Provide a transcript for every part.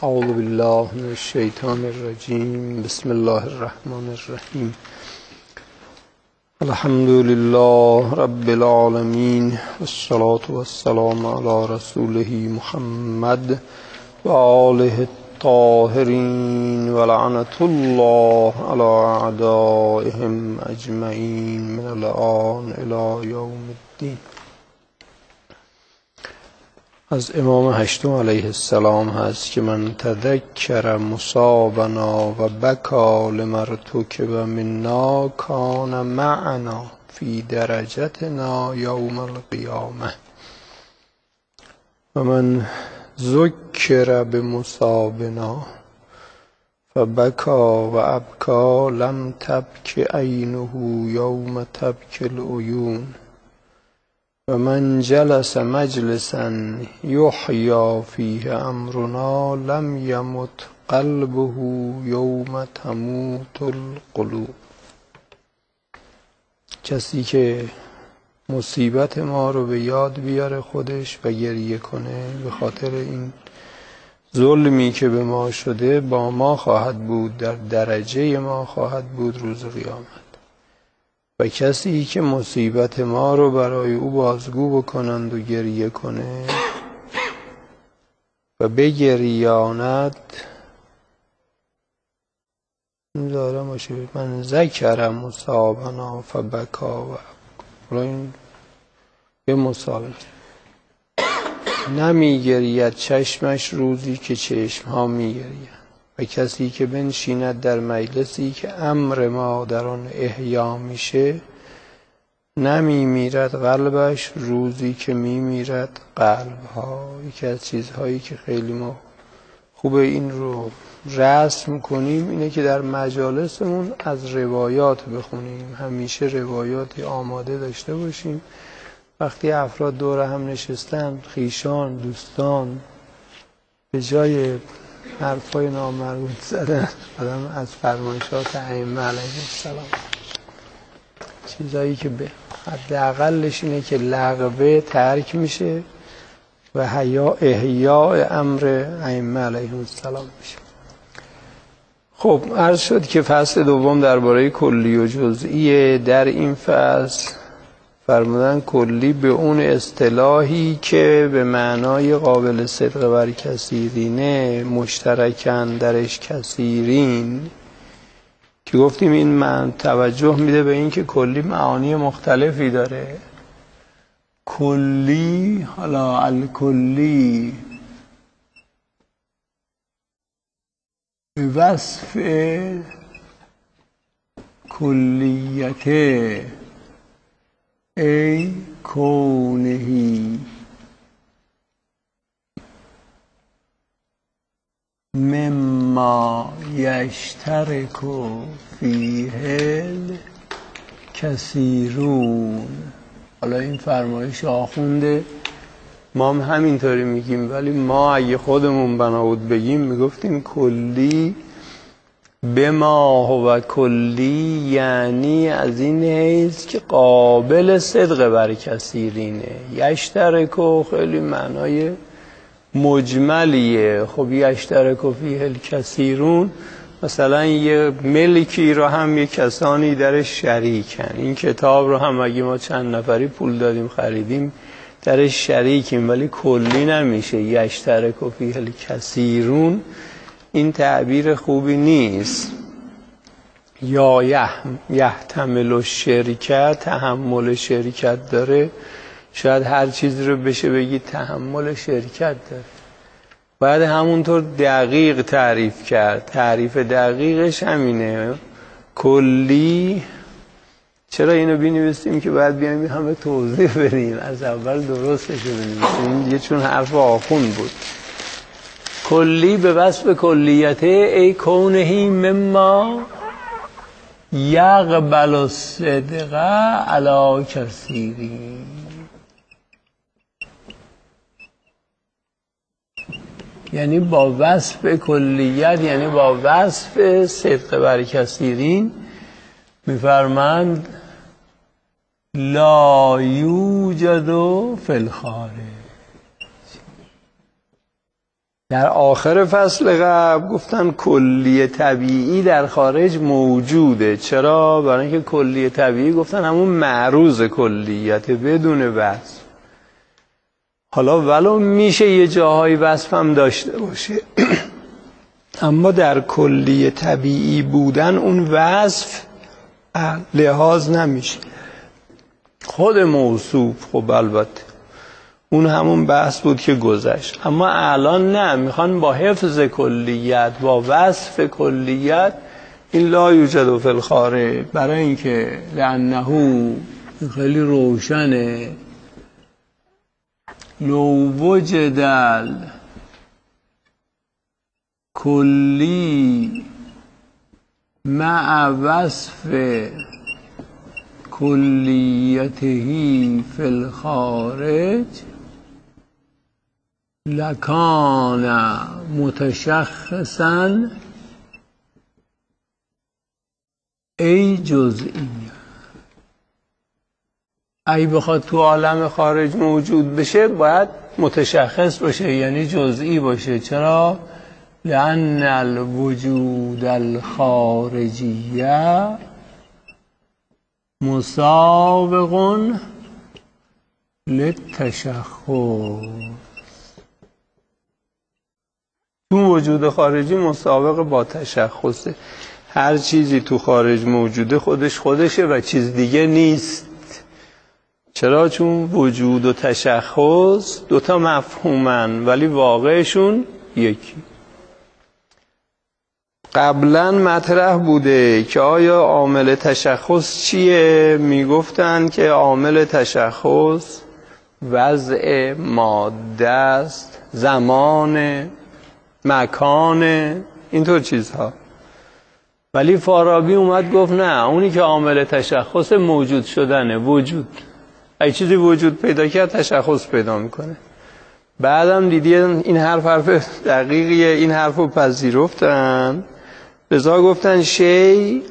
اعوذ بالله من الشیطان الرجیم. بسم الله الرحمن الرحیم. الحمد لله رب العالمین والصلاة والسلام علی رسوله محمد و آله الطاهرین و لعنة الله علی اعدائهم اجمعین من الآن الی یوم الدین. از امام هشتم علیه السلام هست که من تذکر مصابنا و بکا لمرتکب منا کان معنا فی درجتنا یوم القیامه و من ذکر بمصابنا فبکا و ابکا لم تبک عینه یوم تبک العیون و من جلس مجلسا یحیی فیه امرنا لم یمت قلبه یوم تموت القلوب. کسی که مصیبت ما رو به یاد بیاره خودش و گریه کنه به خاطر این ظلمی که به ما شده با ما خواهد بود، در درجه ما خواهد بود روز قیامت. و کسی که مصیبت ما رو برای او بازگو بکنند و گریه کنه و بگریاند داره باشه. من ذکر مصابنا فبکا و این به مصابنا نمیگرید چشمش روزی که چشم ها میگرید. و کسی که بنشیند در مجلسی که امر ما در آن احیا میشه نمیمیرد قلبش روزی که میمیرد قلب ها. یکی از چیزهایی که خیلی ما خوبه این رو رسم کنیم اینه که در مجالسمون از روایات بخونیم، همیشه روایاتی آماده داشته باشیم. وقتی افراد دور هم نشستن، خویشان دوستان، به جای حرفای نامربوط زدن آدم از فرمایشات ائمه علیهم السلام، چیزایی که به حداقلش اینه که لغوه ترک میشه و احیاء امر ائمه علیهم السلام میشه. خب عرض شد که فصل دوم درباره کلی و جزئیه. در این فصل فرمودن کلی به اون اصطلاحی که به معنای قابل صدق بر کثیرینه، مشترکن درش کثیرین، که گفتیم این من توجه میده به این که کلی معانی مختلفی داره. کلی، حالا الکلی به وصف کلیته ای کونهی مما یشترک فیه الکثیرون. حالا این فرمایش آخونده، ما هم همینطوری میگیم، ولی ما اگه خودمون بنا بود بگیم میگفتیم کلی به ما هو کلی، یعنی از این حیث که قابل صدق بر کثیرینه. یشترکو خیلی معنای مجملیه. خب یشترکو فیه الکثیرون، مثلا یه ملکی رو هم یه کسانی درش شریکن. این کتاب رو هم اگه ما چند نفری پول دادیم خریدیم درش شریکیم، ولی کلی نمیشه. یشترکو فیه الکثیرون این تعبیر خوبی نیست. یا یحتمل الشرکت، تحمل شرکت داره، شاید هر چیزی رو بشه بگی تحمل شرکت داره. باید همونطور دقیق تعریف کرد. تعریف دقیقش همینه. کلی چرا اینو بنویسیم که باید بیایم همه توضیح بدیم؟ از اول درستش رو بنویسیم دیگه، چون حرف آخون بود. کلی به وصف کلیته ای کونهی مما یقبل الصدق علی کثیرین. یعنی با وصف کلیت، یعنی با وصف صدق بر کثیرین میفرمند لا یوجد فی الخارج. در آخر فصل قبل گفتن کلی طبیعی در خارج موجوده. چرا؟ برای اینکه کلی طبیعی گفتن همون معروض کلیت بدون وصف. حالا ولو میشه یه جاهای وصف هم داشته باشه اما در کلی طبیعی بودن اون وصف لحاظ نمیشه. خود موصوف خب البته اون همون بحث بود که گذشت، اما الان نه، میخوان با حفظ کلیت با وصف کلیت این لا یوجد فی الخارج، برای اینکه لانه خیلی روشنه لو وجد کلی مع وصف کلیته فی الخارج لکان متشخصا ای جزئی. ای بخواد تو عالم خارج موجود بشه باید متشخص باشه، یعنی جزئی باشه. چرا؟ لأن الوجود الخارجیه مسابق للتشخص. تو وجود خارجی مسابق با تشخصه. هر چیزی تو خارج موجوده خودشه و چیز دیگه نیست. چرا؟ چون وجود و تشخص دوتا مفهومن ولی واقعشون یکی. قبلا مطرح بوده که آیا عامل تشخص چیه؟ میگفتن که عامل تشخص وضع ماده است، زمان، مکان، اینطور چیزها. ولی فارابی اومد گفت نه، اونی که عامل تشخص موجود شدنه، وجود. اگه چیزی وجود پیدا کرد تشخص پیدا میکنه. بعدم دیدین این حرف دقیقیه، این حرف رو پذیرفتن، لذا گفتن شی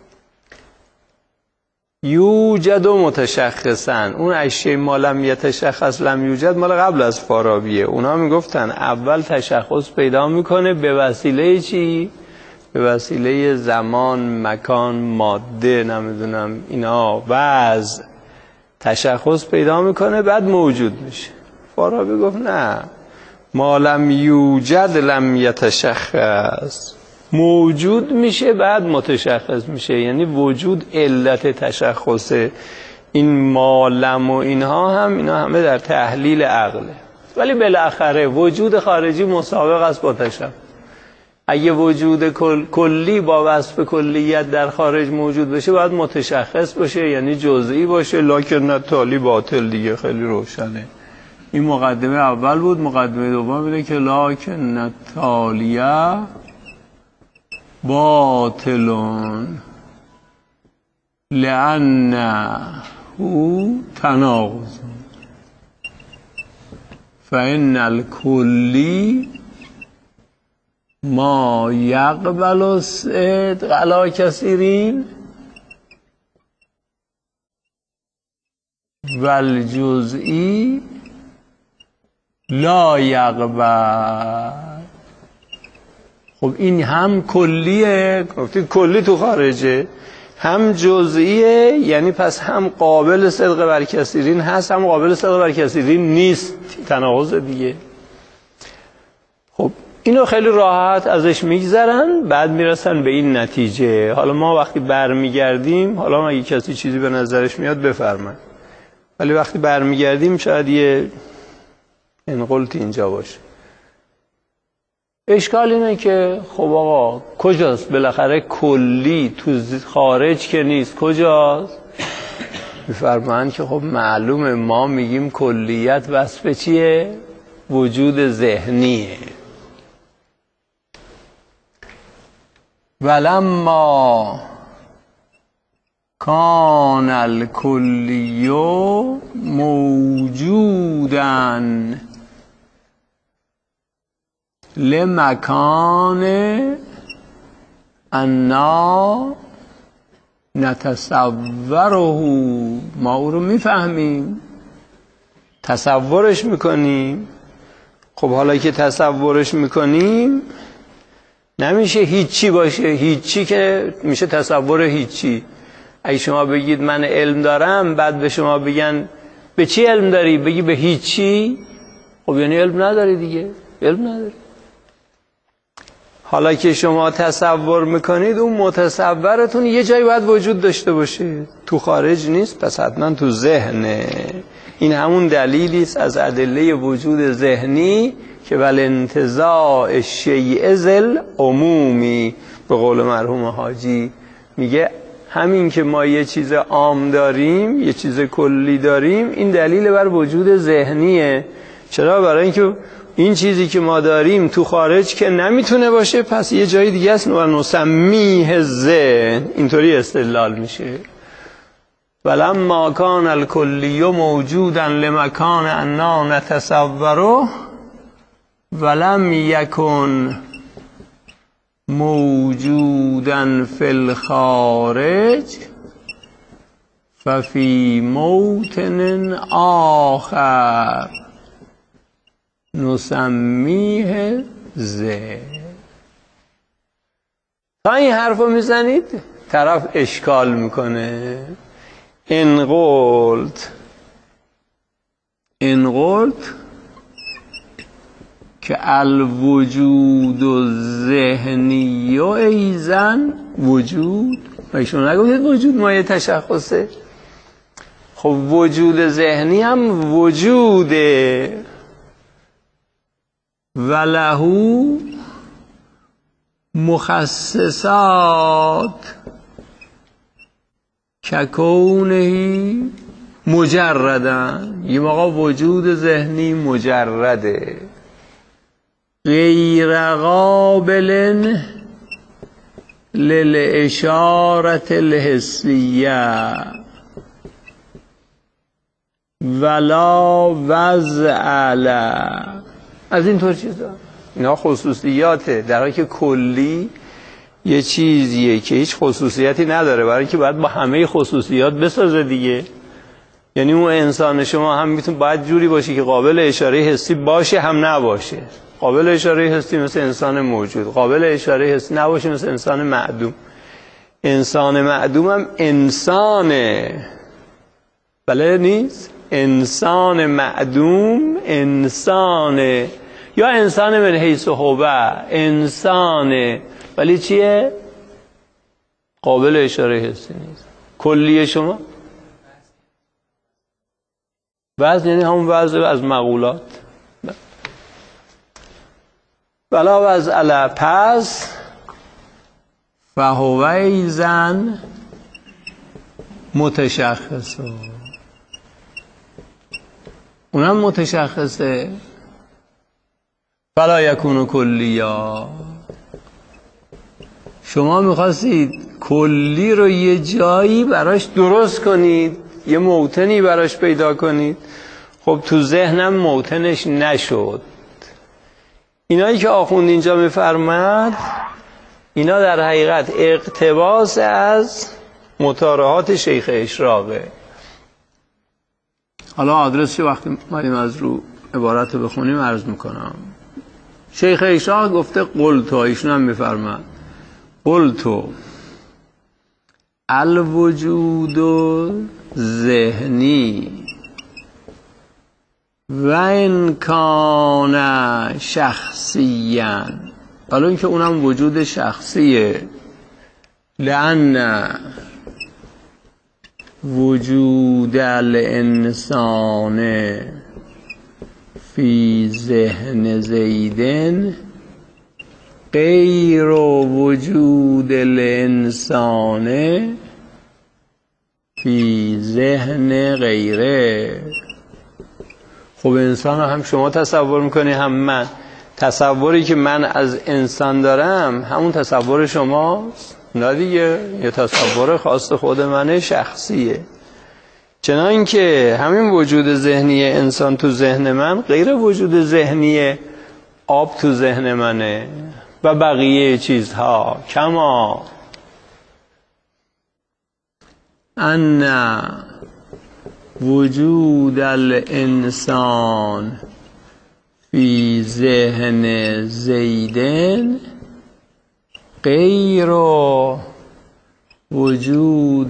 یوجد و متشخصن. اون اشی ما لم یتشخص لم یوجد مال قبل از فارابیه. اونا میگفتن اول تشخص پیدا میکنه به وسیله چی؟ به وسیله زمان، مکان، ماده، نمیدونم اینا، وضع تشخص پیدا میکنه بعد موجود میشه. فارابی گفت نه، ما لم یوجد لم یتشخص، موجود میشه بعد متشخص میشه. یعنی وجود علت تشخصه. این مالم و اینها هم اینا همه در تحلیل عقله. ولی بالاخره وجود خارجی مسابق است با تشخص. اگه وجود کلی با وصف کلیت در خارج موجود بشه باید متشخص باشه، یعنی جزئی باشه. لکن تالی باطل دیگه خیلی روشنه. این مقدمه اول بود. مقدمه دوم بوده که لکن تالیه باطلون لأنه تناقض فإن الكلی ما یقبل الصدق علی کثیرین و الجزئی لا یقبل. خب این هم کلیه، گفتید کلی تو خارجه، هم جزئیه، یعنی پس هم قابل صدق بر کثیرین هست هم قابل صدق بر کثیرین نیست. تناقض دیگه. خب اینو خیلی راحت ازش میگذرن، بعد میرسن به این نتیجه. حالا ما وقتی برمیگردیم، حالا اگه کسی چیزی به نظرش میاد بفرمایید، ولی وقتی برمیگردیم شاید یه انقلتی اینجا باشه. اشکال اینه که خب آقا کجاست بالاخره کلی؟ تو خارج که نیست، کجاست؟ میفرمایند که خب معلومه، ما میگیم کلیت وصف چیه؟ وجود ذهنیه. ولما کان الکلی موجودا لمکان انا نتصوره، ما او رو میفهمیم، تصورش میکنیم. خب حالا که تصورش میکنیم نمیشه هیچی باشه. هیچی که میشه تصور هیچی. اگه شما بگید من علم دارم، بعد به شما بگن به چی علم داری؟ بگی به هیچی، خب یعنی علم نداری دیگه، علم نداری. حالا که شما تصور میکنید، اون متصورتون یه جایی باید وجود داشته باشه، تو خارج نیست، پس حتما تو ذهنه. این همون دلیلی است از ادله وجود ذهنی که ول انتزاع الشیء ذل عمومی، به قول مرحوم حاجی میگه همین که ما یه چیز عام داریم، یه چیز کلی داریم، این دلیل بر وجود ذهنیه. چرا؟ برای اینکه این چیزی که ما داریم تو خارج که نمیتونه باشه، پس یه جای دیگه است و نسمیه ذهن. اینطوری استدلال میشه. ولما کان الکلی موجودا لمکان انا نتصوره ولم یکن موجودا فی الخارج ففی موطن آخر نسمیه ذهن. تا این حرف رو میزنید طرف اشکال میکنه. ان قلت که الوجود الذهنی ایزن وجود، شما نگفتید وجود مایه تشخصه؟ خب وجود ذهنی هم وجوده ولهو مخصصات ککونه مجردن. یه موقع وجود ذهنی مجرده، غیر قابل للاشارة الحسیه ولا وضع له. از این طور چیزا اینا خصوصیاته، در حالی که کلی یه چیزیه که هیچ خصوصیتی نداره، برای اینکه باید با همه خصوصیات بسازه دیگه. یعنی اون انسان شما هم میتونه باید جوری باشه که قابل اشاره حسی باشه هم نباشه. قابل اشاره حسی مثل انسان موجود، قابل اشاره حسی نباشه مثل انسان معدوم. انسان معدوم هم انسانه، بله نیست؟ انسان معدوم انسانه، یا انسان من حیث هو انسانه، ولی چیه؟ قابل اشاره حسی نیست. کلیه شما وزن، یعنی همون وزن از مقولات. بلا وزن علا، پس فهو ایزن متشخصه، اونم متشخصه. فلا یکون کلیا. شما میخواستید کلی رو یه جایی براش درست کنید، یه موطنی براش پیدا کنید. خب تو ذهنم موطنش نشد. اینایی که آخوند اینجا میفرماد اینا در حقیقت اقتباس از مطارحات شیخ اشراقه. حالا آدرسش وقتی ماییم از رو عبارت بخونیم عرض میکنم. شیخ اشراق گفته قلتو، ایشون هم میفرماد قلتو الوجود ذهنی و ان کان شخصیاً، حالا اینکه اونم وجود شخصیه، لأن وجود الانسان فی ذهن زیدن غیر وجود الانسان فی ذهن غیره. خب انسان هم شما تصور میکنی هم من. تصوری که من از انسان دارم همون تصور شماست؟ نه دیگه، یه تصور خاص خود منه، شخصیه. چنان که همین وجود ذهنی انسان تو ذهن من غیر وجود ذهنی آب تو ذهن منه و بقیه چیزها. کما ان وجود الانسان فی ذهن زیدن غیر وجود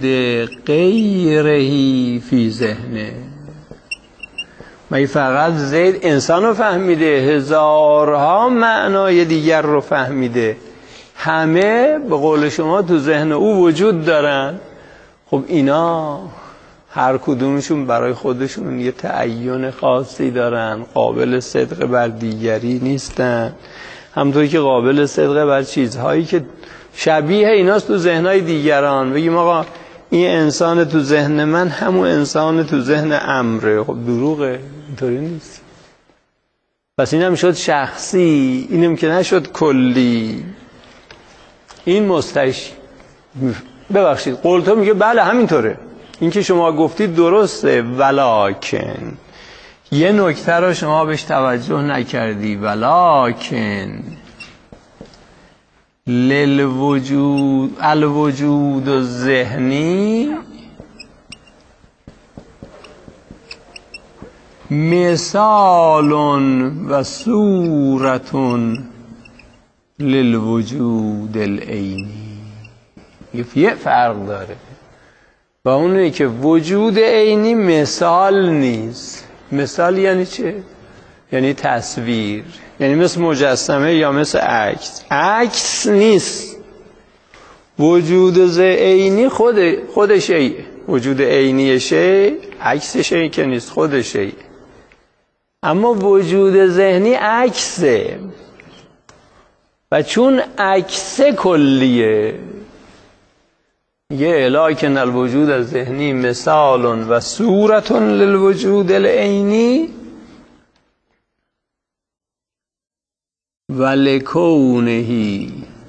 غیرهی فی ذهنه. مگه فقط زید انسان رو فهمیده؟ هزارها معنای دیگر رو فهمیده، همه به قول شما تو ذهن او وجود دارن. خب اینا هر کدومشون برای خودشون یه تعین خاصی دارن، قابل صدق بر دیگری نیستن، همونطوری که قابل صدق بر چیزهایی که شبیه ایناست تو ذهنهای دیگران. بگیم آقا این انسان تو ذهن من همون انسان تو ذهن امره، خب دروغه، اینطوری نیست. پس اینم شد شخصی، اینم که نشد کلی. این ببخشید قولتو میگه بله همینطوره، این که شما گفتید درسته، ولکن یه نکته رو شما بهش توجه نکردی. ولکن الوجود الذهنی مثال و صورت للوجود العینی. یه فرق داره با اونه که وجود عینی مثال نیست. مثال یعنی چه؟ یعنی تصویر، یعنی مثل مجسمه یا مثل عکس. عکس نیست. وجود عینی خود شیء. وجود عینی شیء، عکس شیء که نیست، خود شیء. اما وجود ذهنی عکسه، و چون عکس کلیه یه لکن الوجود الذهنی مثال و صورت للوجود العینی و لکونه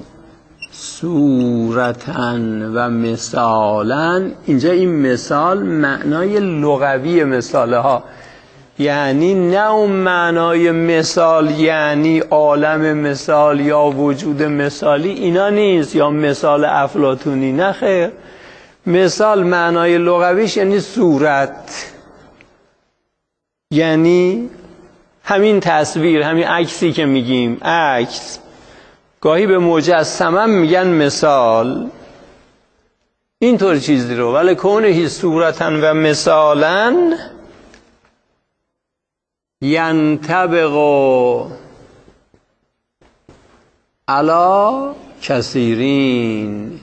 صورتا و مثالا. اینجا این مثال معنای لغوی مثاله ها، یعنی نه اون معنای مثال یعنی عالم مثال یا وجود مثالی، اینا نیست، یا مثال افلاطونی، نه خیر. مثال معنای لغویش یعنی صورت، یعنی همین تصویر، همین عکسی که میگیم عکس. گاهی به مجسمه میگن مثال، اینطور چیزی رو. ولی کونه صورتا و مثالا ینطبق علی کثیرین.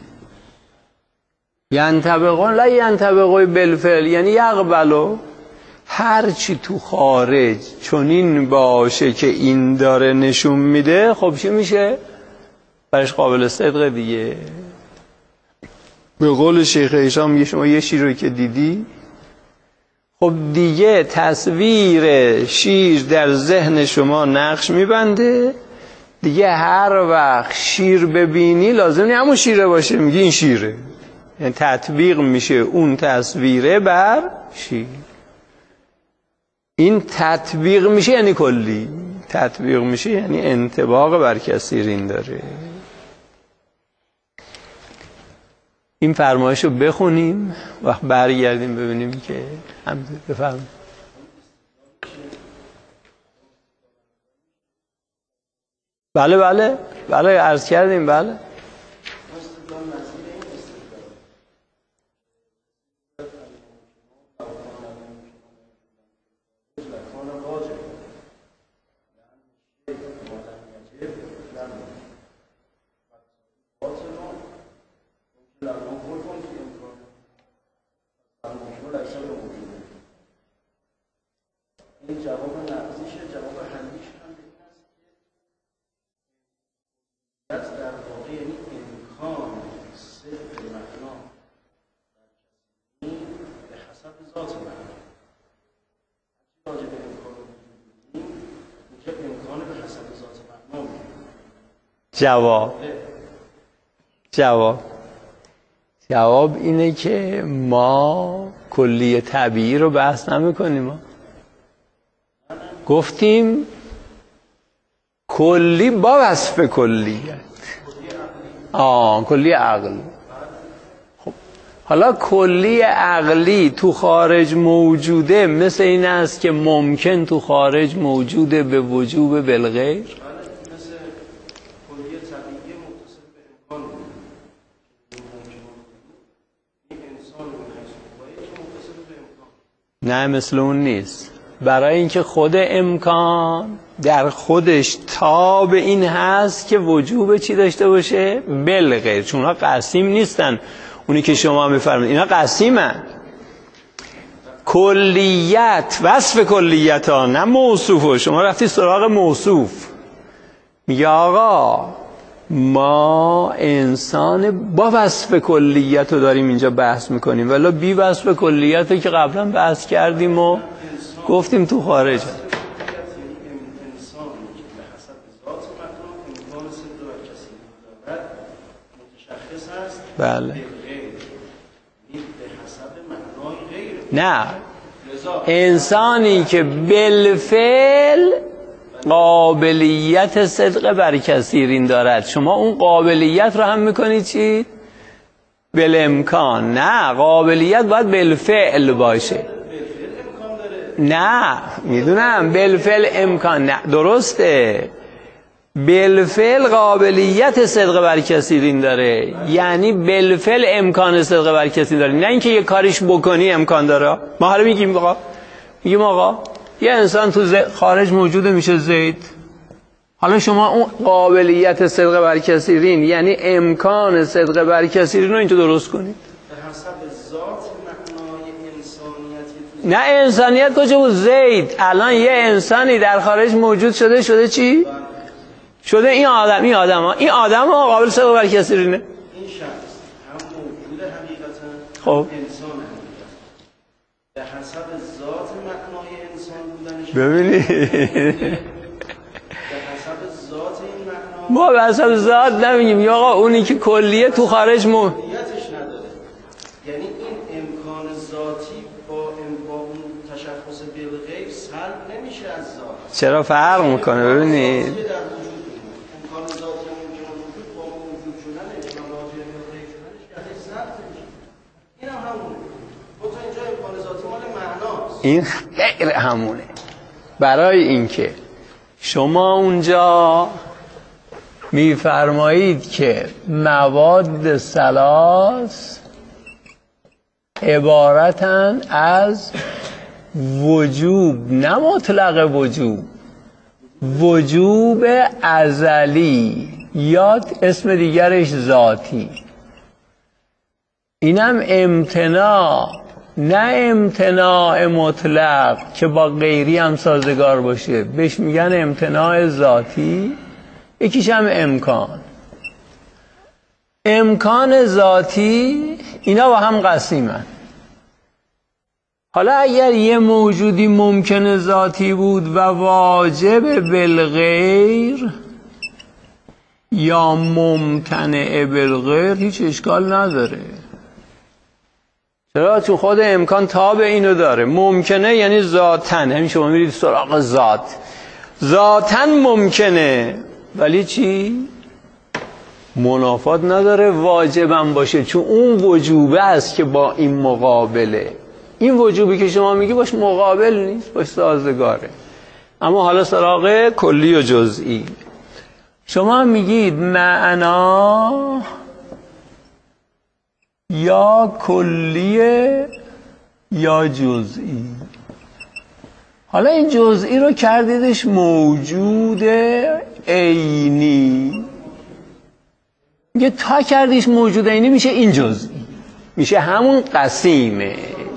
ینطبقون لا ینطبقوا بالفعل، یعنی یقبلوا. هر چی تو خارج چنین باشه که این داره نشون میده، خب چی میشه؟ برش قابل صدق دیگه. به قول شیخ هشام میگه شما یه شیر رو که دیدی، خب دیگه تصویر شیر در ذهن شما نقش میبنده دیگه. هر وقت شیر ببینی لازم نیست همون شیره باشه، میگی این شیره، یعنی تطبیق میشه اون تصویره بر شیر. این تطبیق میشه یعنی کلی، تطبیق میشه یعنی انطباق بر کثیرین داره. این فرمایش رو بخونیم و برگردیم ببینیم که بفرمایید. بله عرض کردیم. بله این جواب نقضیشه. جواب حملیش هم به این است که در واقع یعنی امکان صدق معنا به حسب ذات معنا. راجع به امکان رو بگیم اینجا امکان به حسب ذات معنا میگه. جواب اینه که ما کلی طبیعی رو بحث نمی کنیم. گفتیم کلی با وصف کلیت. کلی عقل. خب حالا کلی عقلی تو خارج موجوده، مثل این است که ممکن تو خارج موجوده به وجوب بالغیر. نه مثل اون نیست. برای اینکه خود امکان در خودش تاب این هست که وجوب چی داشته باشه؟ بالغیر. چون ها قسیم نیستن، اونی که شما میفرمایید اینا قسیمن. کلیت، وصف کلیت ها، نه موصوف. شما رفتی سراغ موصوف، میگه آقا ما انسان با وصف کلیت رو داریم اینجا بحث میکنیم، ولی بی وصف کلیت رو که قبلا بحث کردیم و گفتیم تو خارج. بله. نه، انسانی که بالفعل قابلیت صدق بر کثیرین دارد. شما اون قابلیت رو هم میکنید چی؟ بالامکان. نه، قابلیت باید بالفعل باشه. نه میدونم بالفعل امکان، نه درسته، بالفعل قابلیت صدق بر کثیرین داره، یعنی بالفعل امکان صدق بر کثیرین داره، نه اینکه یه کاریش بکنی امکان داره. ما حالا میگیم آقا یه انسان تو خارج موجوده میشه زید. حالا شما اون قابلیت صدق بر کثیرین یعنی امکان صدق بر کثیرین رو اینجا درست کنید. به حسب ذات معنای انسانیتی. نه انسانیت کجا بود؟ زید. الان یه انسانی در خارج موجود شده چی؟ شده این آدم ها قابل صدق بر کثیرینه. این شخص هم موجود حقیقتا، خب انسان حقیقتا. به حسب ذات معنای انسان بودنش. ببینید به حسب ذات این معنا. ما به حسب ذات نمیگیم یا آقا اونی که کلیه تو خارج نداره. یعنی این امکان ذاتی با اون تشخص بالغیب سلب نمیشه از ذات. چرا فرق میکنه؟ ببینید امکان ذاتی ممکنه وجود با موجود شدن امکان راجع به غیب شدنش یعنی سلب نمیشه. این هم همونه. تو اینجا امکان ذاتی مال معناست. این غیر همونه. برای اینکه شما اونجا میفرمایید که مواد ثلاث عبارتن از وجوب، نه مطلق وجوب ازلی یا اسم دیگرش ذاتی. اینم امتناع، نه امتناع مطلق که با غیری هم سازگار باشه، بهش میگن امتناع ذاتی. یکیش هم امکان ذاتی. اینا با هم قسیمن. حالا اگر یه موجودی ممکن ذاتی بود و واجب بالغیر یا ممتنع بالغیر، هیچ اشکال نداره. چرا؟ چون خود امکان تابع اینو داره. ممکنه یعنی ذاتن، همین شما میرید سراغ ذاتن ممکنه، ولی چی؟ منافات نداره واجبم باشه، چون اون وجوبه است که با این مقابله. این وجوبی که شما میگی باش مقابل نیست، باش سازگاره. اما حالا سراغ کلی و جزئی. شما میگید معنا یا کلیه یا جزئی. حالا این جزئی رو کردیدش موجود عینی. میگه تا کردیش موجود عینی میشه این جزئی، میشه همون قسیمش.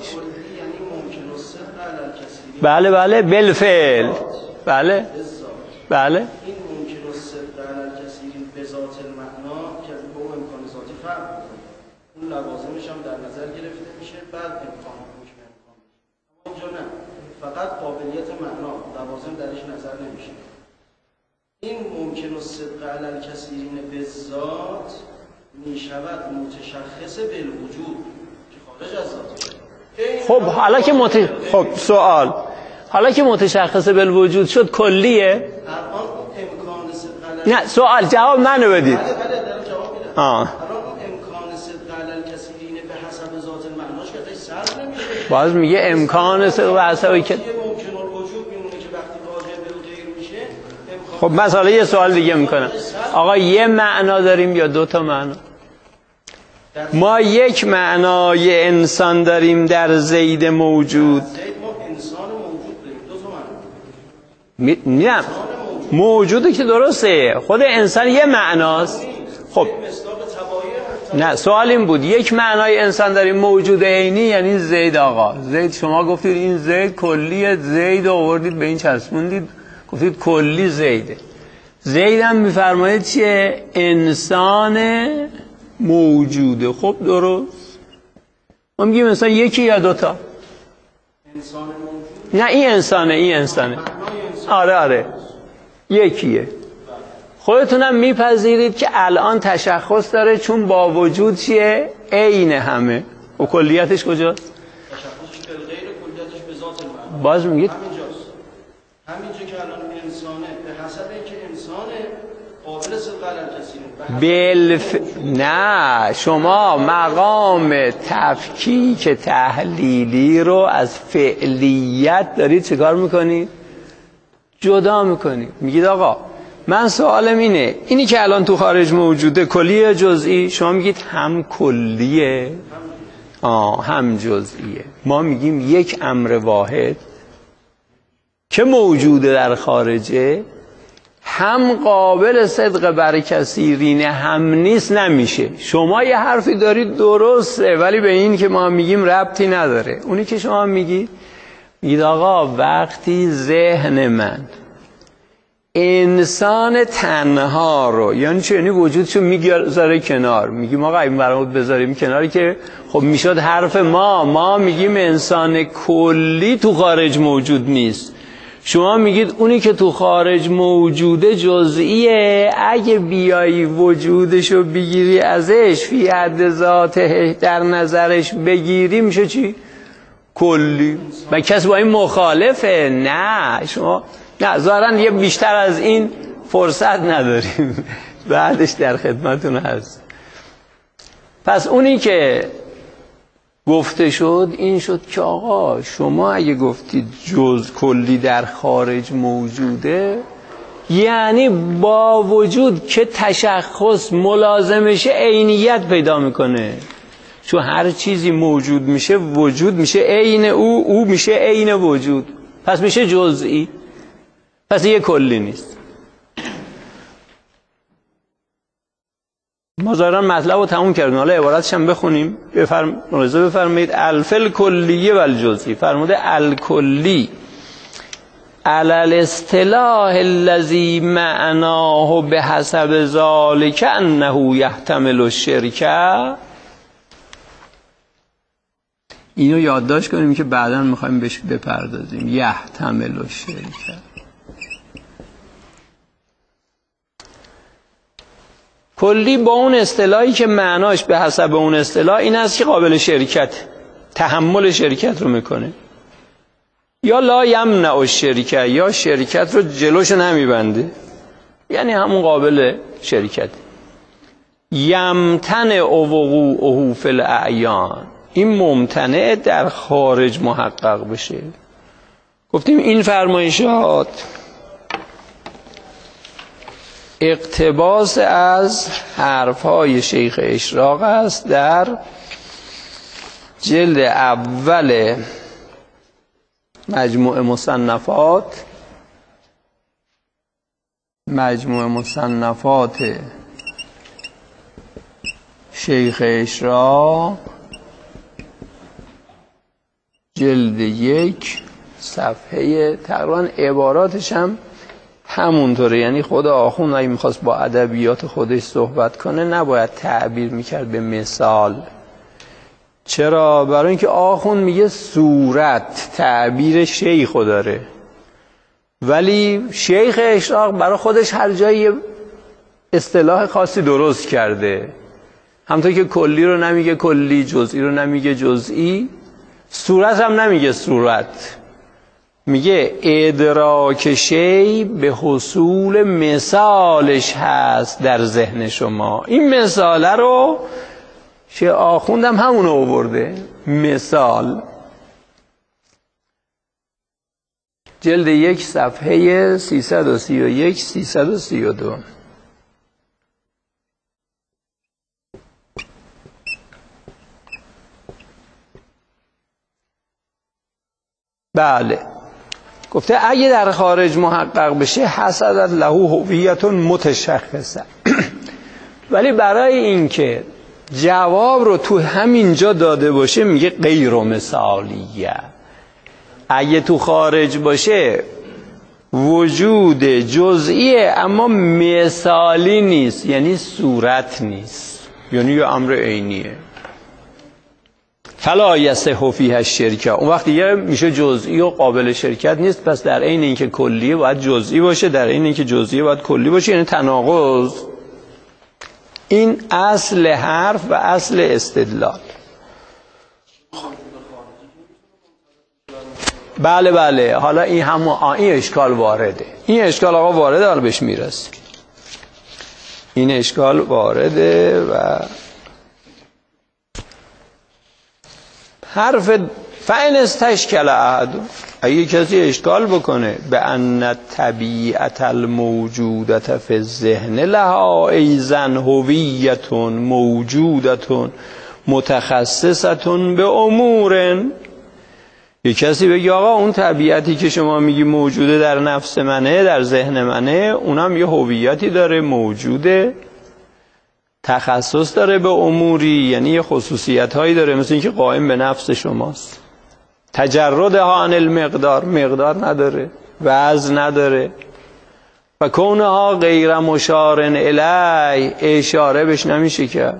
بله بالفعل. بله این ممکن الصدق علی الکثیر به ذات المعنا که با اون امکان ذاتی فرق می‌کنه. اون لوازمش هم در نظر گرفته میشه، بعد امکان حکم امکان. اما اینجا نه، فقط قابلیت معنا، لوازم درش نظر نمیشه. این ممکن الصدق علی الکثیر به ذات میشود متشخص بالوجود که خارج از ذاته. خب حالا که خب سوال، حالا که متشخص بالوجود شد کلیه؟ الان امکان صدق نه سوال جواب منو بدید. بله دارم جواب میدم. الان امکان صدق علی الکثیرین به حسب ذات باز میگه امکان صدق و حسابی که ممکن الوجود میمونه که وقتی راجع به غیر میشه. خب مثلا یه سوال دیگه میکنم آقا، یه معنا داریم یا دو تا معنا؟ ما یک معنای انسان داریم در زید موجود. زید ما انسان موجود داریم، دو تا معنا. میگم موجوده که درسته، خود انسان یه معناست. خب نه، سوال این بود یک معنای انسان داریم موجود عینی یعنی زید. آقا زید شما گفتید این زید کلیه، زید آوردید به این چسبوندید گفتید کلی زیده. زید هم میفرمایید چیه؟ انسان موجوده. خب درست، ما میگیم انسان یکی یا دوتا؟ انسان موجود. نه این انسانه، این انسانه. آره یکیه. خودتونم میپذیرید که الان تشخص داره چون با وجود چیه؟ عین همه. و کلیتش کجاست؟ تشخصش بالغیر، کلیتش به ذات المعنی. باز میگید همینجاست. همینجا که الان انسانه به حسب اینکه انسانه قابل صدق الکثیر. نه، شما مقام تفکیک تحلیلی رو از فعلیت دارید چیکار میکنید؟ جدا میکنید. میگید آقا من سوالم اینه، اینی که الان تو خارج موجوده کلیه جزئی؟ شما میگید هم کلیه هم جزئیه. ما میگیم یک امر واحد که موجوده در خارجه هم قابل صدق بر کثیرینه هم نیست نمیشه. شما یه حرفی دارید درسته ولی به این که ما میگیم ربطی نداره. اونی که شما میگید آقا وقتی ذهن من انسان تنها رو یعنی چه؟ یعنی وجودشو میگذاره کنار، میگیم آقا این برامون بذاریم کناری که خب میشد حرف ما میگیم انسان کلی تو خارج موجود نیست. شما میگید اونی که تو خارج موجوده جزئیه، اگه بیایی وجودشو بگیری ازش فی حد ذاته در نظرش بگیری میشه چی؟ کلی. و کسی با این مخالفه؟ نه شما نه، ظاهرا یه بیشتر از این فرصت نداریم بعدش در خدمتون هست. پس اونی که گفته شد این شد که آقا شما اگه گفتید جز کلی در خارج موجوده یعنی با وجود که تشخص ملازمشه عینیت پیدا میکنه، چون هر چیزی موجود میشه وجود میشه عین او میشه عین وجود، پس میشه جزئی، پس یه کلی نیست. ما ظاهرا مطلب رو تموم کردیم، حالا عبارتش هم بخونیم. ملاحظه بفرمایید الفل کلیه و الجزئی. فرموده الکلی علی الاصطلاح الذی معناه بحسب ذلک انه یحتمل الشرک. اینو یادداشت کنیم که بعدا میخوایم بهش بپردازیم. یحتمل الشرک کلی با اون اصطلاحی که معناش به حسب اون اصطلاح این است که قابل شرکت، تحمل شرکت رو میکنه. یا لا یمنع الشرکت، یا شرکت رو جلوش نمیبنده، یعنی همون قابل شرکت. یمتنع وقوعه فی الاعیان، این ممتنع در خارج محقق بشه. گفتیم این فرمایشات اقتباس از حرفهای شیخ اشراق است در جلد اول مجموع مصنفات شیخ اشراق جلد 1 صفحه تقریبا عباراتش هم همونطوره. یعنی خود آخوند اگه میخواست با ادبیات خودش صحبت کنه نباید تعبیر میکرد به مثال. چرا؟ برای اینکه آخوند میگه صورت تعبیر شیخ داره، ولی شیخ اشراق برای خودش هر جایی اصطلاح خاصی درست کرده. همونطور که کلی رو نمیگه کلی، جزئی رو نمیگه جزئی، صورت هم نمیگه صورت، میگه ادراک شی به حصول مثالش هست در ذهن شما. این مثاله رو چه آخوندم همونو آورده، مثال. جلد 1 صفحه 331 332. بله گفته اگه در خارج محقق بشه حصلت له هویت متشخصه. ولی برای اینکه جواب رو تو همینجا داده باشه میگه غیر مثالیه. اگه تو خارج باشه وجود جزئیه اما مثالی نیست، یعنی صورت نیست، یعنی یه امر عینیه. فلا یصح فیها الشرک، اون وقت دیگه میشه جزئی و قابل شرکت نیست. پس در عین اینکه کلیه باید جزئی باشه، در عین اینکه جزئی باید کلی باشه، یعنی تناقض. این اصل حرف و اصل استدلال. بله بله، حالا این هم این اشکال وارده، این اشکال آقا وارده، حالا بهش میرسیم. این اشکال وارده و حرف فإن استشکل احد، اگه کسی اشکال بکنه به ان طبیعت الموجودت فی الذهن لها ایضا هویت موجودت متخصصت به امور، یه کسی بگه آقا اون طبیعتی که شما میگی موجوده در نفس منه، در ذهن منه، اونم یه هویتی داره، موجوده، تخصص داره به اموری، یعنی یه خصوصیت هایی داره، مثل اینکه قائم به نفس شماست. تجردها عن المقدار، مقدار نداره، وزن نداره. و کونها غیر مشار الی، اشاره بهش نمیشه کرد.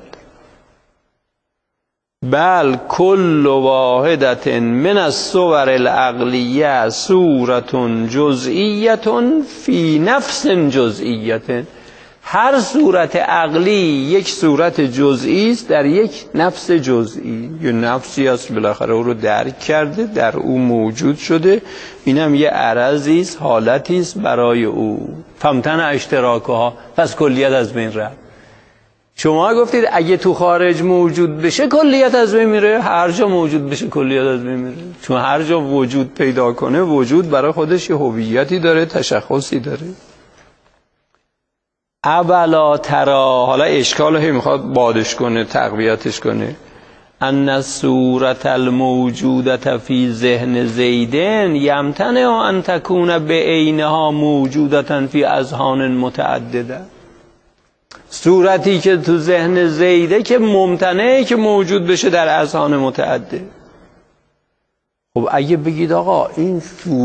بل کل واحدت من الصور العقلیه صورت جزئیه فی نفس جزئیه، هر صورت عقلی یک صورت جزئی است در یک نفس جزئی. یه نفسی است بالاخره او رو درک کرده، در او موجود شده، اینم یه عرضی است، حالتی است برای او. فمتن اشتراکها، پس کلیت از بین رفت. شما گفتید اگه تو خارج موجود بشه کلیت از بین میره، هر جا موجود بشه کلیت از بین میره، چون هر جا وجود پیدا کنه وجود برای خودش یه هویتی داره، تشخصی داره. اولا ترا، حالا اشکال هی میخواد بادش کنه، تقویتش کنه، ان الصورت الموجودت فی ذهن زیدن یمتنع ان تکون بعینها موجودتا فی اذهان متعدده. صورتی که تو ذهن زیده که ممتنعه که موجود بشه در اذهان متعدد. خب اگه بگید آقا این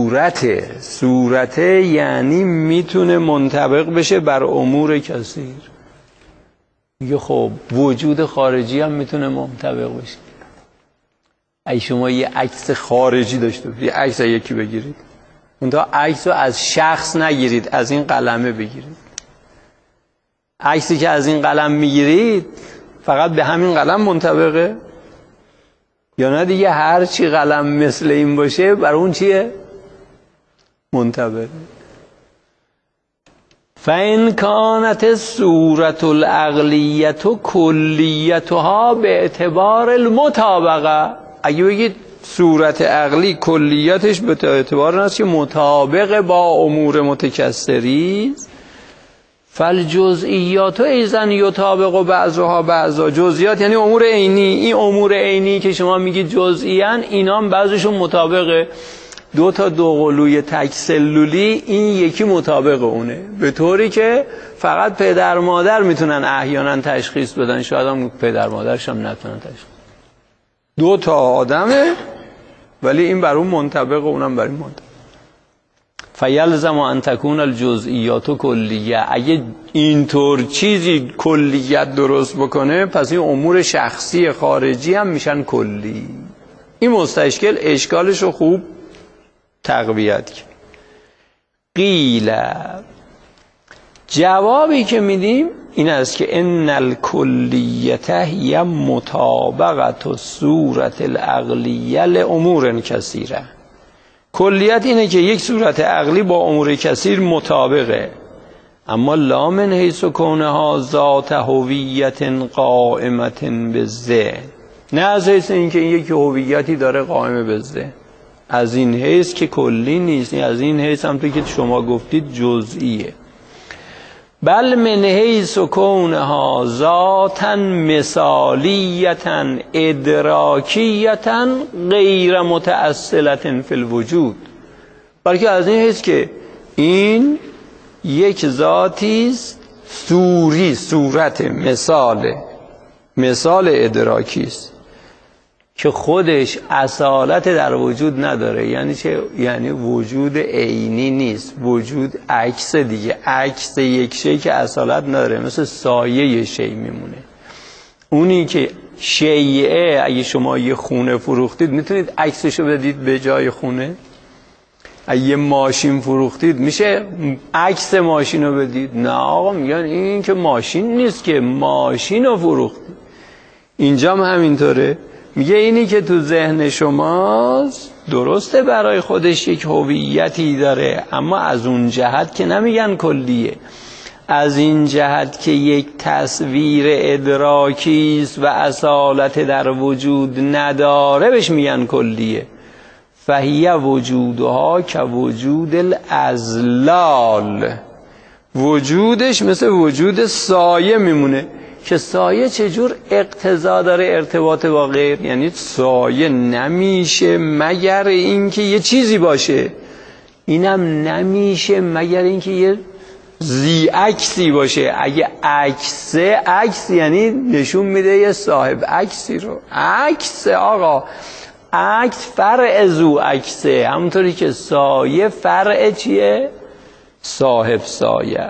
صورته یعنی میتونه منطبق بشه بر امور کثیر، میگه خب وجود خارجی هم میتونه منطبق بشه. اگه شما یه عکس خارجی داشته باشید، یه عکس یکی بگیرید، اونتا عکس رو از شخص نگیرید، از این قلمه بگیرید. عکسی که از این قلم میگیرید فقط به همین قلم منطبقه، یا نه دیگه هر چی قلم مثل این باشه بر اون چیه؟ منطبقه. فإن كانت الصورة العقلیة کلیتها به اعتبار المطابقه، اگه بگید صورت عقلی کلیتش به اعتبار است که مطابق با امور متکثری، فالجزئیات ایضا یطابق بعضها بعضا، جزئیات یعنی امور عینی، این امور عینی که شما میگید جزئیان، اینا هم بعضشون مطابقه. دو تا دوقلوی تک سلولی این یکی مطابق اونه، به طوری که فقط پدر مادر میتونن احیانا تشخیص بدن، شاید هم پدر مادرش هم نتونن تشخیص. دو تا آدمه ولی این بر اون منطبق و اونم بر این منطبق. فیلزم ان تکون الجزئیات کلیه، اگه اینطور چیزی کلیت درست بکنه پس این امور شخصی خارجی هم میشن کلی. این مستشکل اشکالش رو خوب تقویت کرد. قیل، جوابی که میدیم این است که ان الکلیته هی مطابقت الصورت العقلیه لامور کثیره. کلیت اینه که یک صورت عقلی با امور کثیر مطابقه، اما لا من حیث کونها ذات هویت قائمت بالذهن، نه از حیث اینکه این یک هویتی داره قائم بالذهن. از این حیث که کلی نیست، از این حیث هم که شما گفتید جزئیه. بل من حیث کونها ذاتا مثالیتا ادراکیتا غیر متأصلة فی الوجود، بلکه از این حیث که این یک ذاتی است صوری، صورت، مثال ادراکی است که خودش اصالت در وجود نداره. یعنی چه؟ یعنی وجود عینی نیست، وجود عکس دیگه، عکس یک شی که اصالت نداره، مثل سایه شی میمونه. اونی که شیعه، اگه شما یه خونه فروختید میتونید عکسشو بدید به جای خونه؟ اگه یه ماشین فروختید میشه عکس ماشین رو بدید؟ نه آقا، میگن این که ماشین نیست که، ماشین رو فروختید. اینجا هم همینطوره، میگه اینی که تو ذهن شماست درسته برای خودش یک هویتی داره، اما از اون جهت که نمیگن کلیه، از این جهت که یک تصویر ادراکی است و اصالت در وجود نداره بهش میگن کلیه. فهی وجودها که وجود الازلال، وجودش مثل وجود سایه میمونه که سایه چجور اقتضا داره ارتباط با غیر؟ یعنی سایه نمیشه مگر اینکه یه چیزی باشه، اینم نمیشه مگر اینکه یه زی عکسی باشه. اگه عکسه، عکس یعنی نشون میده یه صاحب عکسی رو. عکس آقا، عکس فرع زو عکسه، همونطوری که سایه فرع چیه؟ صاحب سایه.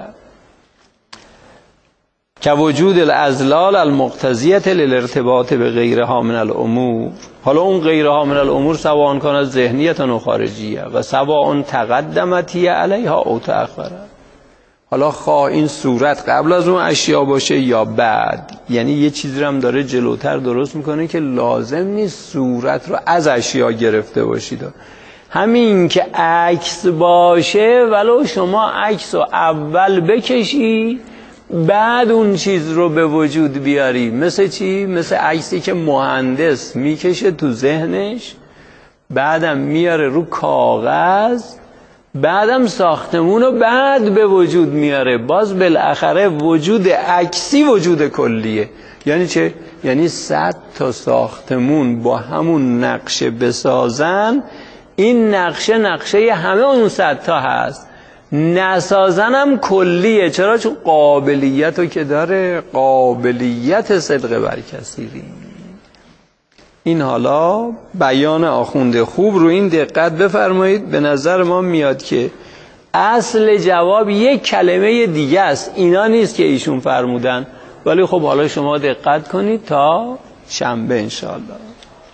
که وجود الازلال المقتضیه للارتباط به غیرها من الامور. حالا اون غیرها من الامور سواء کانت ذهنیه و خارجیه و سواء تقدمتی علیها او تأخره. حالا خواه این صورت قبل از اون اشیا باشه یا بعد، یعنی یه چیزی رو هم داره جلوتر درست میکنه که لازم نیست صورت رو از اشیا گرفته باشید. همین که عکس باشه، ولو شما عکس رو اول بکشی بعد اون چیز رو به وجود بیاری. مثل چی؟ مثل عکسی که مهندس میکشه تو ذهنش، بعدم میاره رو کاغذ، بعدم ساختمون رو بعد به وجود میاره. باز بالاخره وجود عکسی وجود کلیه. یعنی چه؟ یعنی 100 تا ساختمون با همون نقشه بسازن، این نقشه همه اون 100 تا هست، نسازنم کلیه. چرا؟ چون قابلیت رو که داره، قابلیت صدق بر کثیری. این حالا بیان آخونده. خوب رو این دقت بفرمایید. به نظر ما میاد که اصل جواب یک کلمه دیگه است، اینا نیست که ایشون فرمودن، ولی خب حالا شما دقت کنید تا شنبه انشاءالله.